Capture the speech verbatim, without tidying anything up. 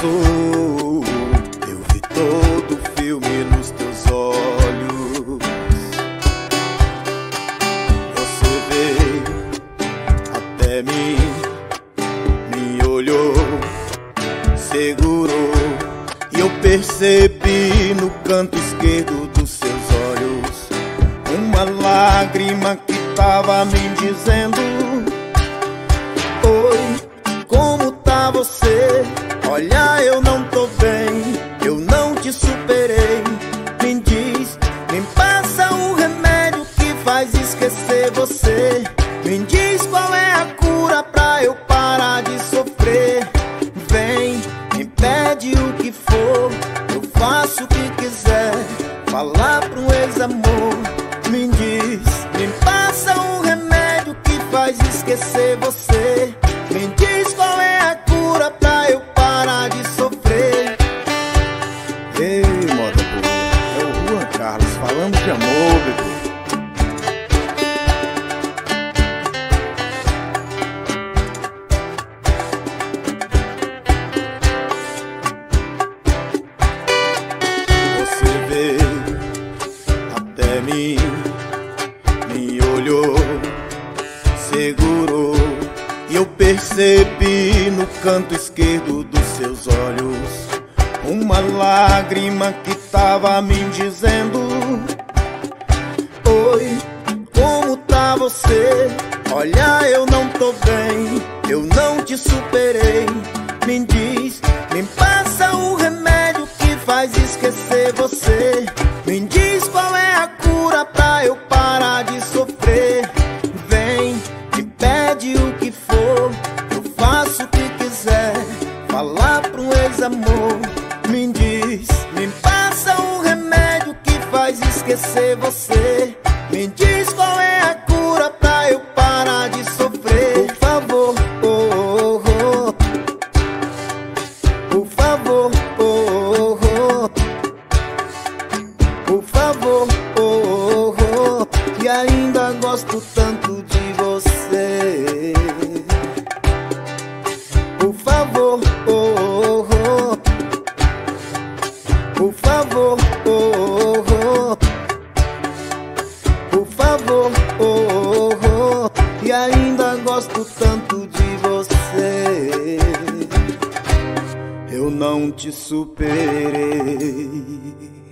passou, eu vi todo o filme nos teus olhos. Você veio até mim, me olhou, segurou, e eu percebi no canto esquerdo dos seus olhos uma lágrima que tava me dizendo: oi, como tá você? Olha, eu não tô bem, eu não te superei. Me diz, me passa um remédio que faz esquecer você. Me diz qual é a cura pra eu parar de sofrer. Vem, me pede o que for, eu faço o que quiser. Falar pro ex-amor. Me diz, me passa um remédio que faz esquecer você. Me diz qual é a cura pra eu parar de sofrer. Ei, moda boa, é o Juan Carlos falando de amor, bebê. Você veio até mim, me olhou, segurou, e eu percebi no canto esquerdo dos seus olhos uma lágrima que tava me dizendo: oi, como tá você? Olha, eu não tô bem, eu não te superei. Me diz, me passa um remédio que faz esquecer você. Me diz qual é a cura pra eu parar de sofrer. Vem, me pede o que for, eu faço o que quiser. Falar pro ex-amor. Me diz, me passa um remédio que faz esquecer você. Me diz qual é a cura pra eu parar de sofrer. Por favor, oh, oh, oh. Por favor, oh, oh, oh. Por favor, oh, oh, oh. E ainda gosto tanto de você. Por favor, oh, oh, oh. Por favor, oh, oh, oh. Por favor, oh, oh, oh. E ainda gosto tanto de você. Eu não te superei.